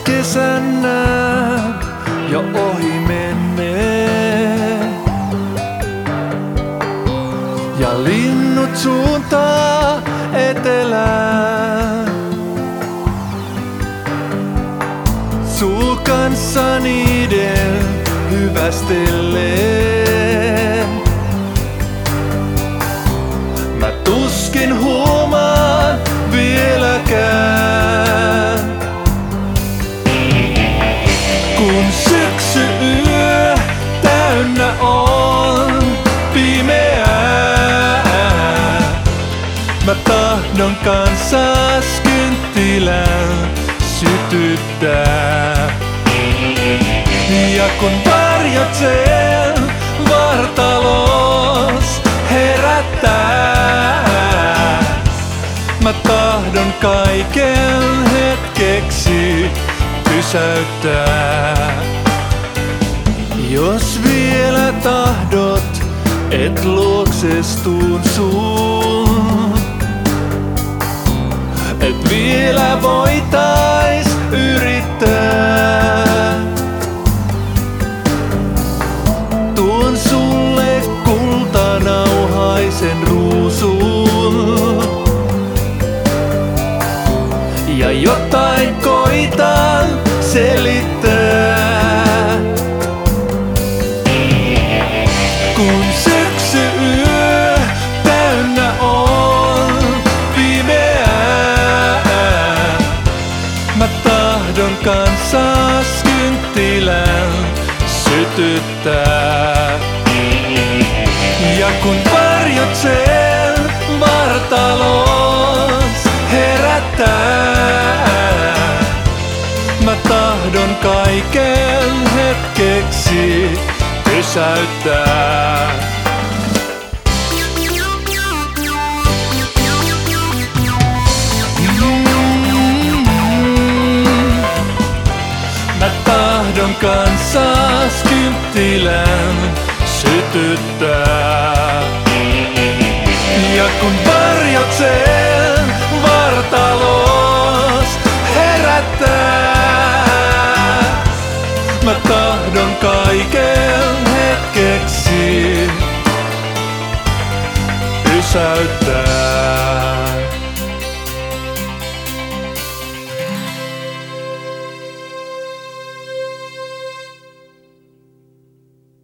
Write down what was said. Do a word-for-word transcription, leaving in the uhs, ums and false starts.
kesän näen jo ohi menneen. Ja linnut suuntaa etelään. Suu kanssa niiden hyvästelleen. Mä tuskin huomaan vieläkään, kun syksy yö täynnä on pimeää. Mä tahdon kanssas kynttilän sytyttää. Ja kun varjot sen vartalos herättää, mä tahdon kaiken hetkeksi pysäyttää. Jos vielä tahdot, et luokses tuun sun, et vielä voitais yrittää. Tuon sulle kultanauhaisen ruusun, ja jotain koitan selittää. Kun syksy yö täynnä on pimeää, mä tahdon kanssas kynttilän sytyttää. Ja kun varjot sen vartalos herättää, mä tahdon kaiken hetkeksi pysäyttää. Mä tahdon kanssas kynttilän sytyttää. Ja kun varjot sen vartalos herättää, mä tahdon kaiken hetkeksi pysäyttää.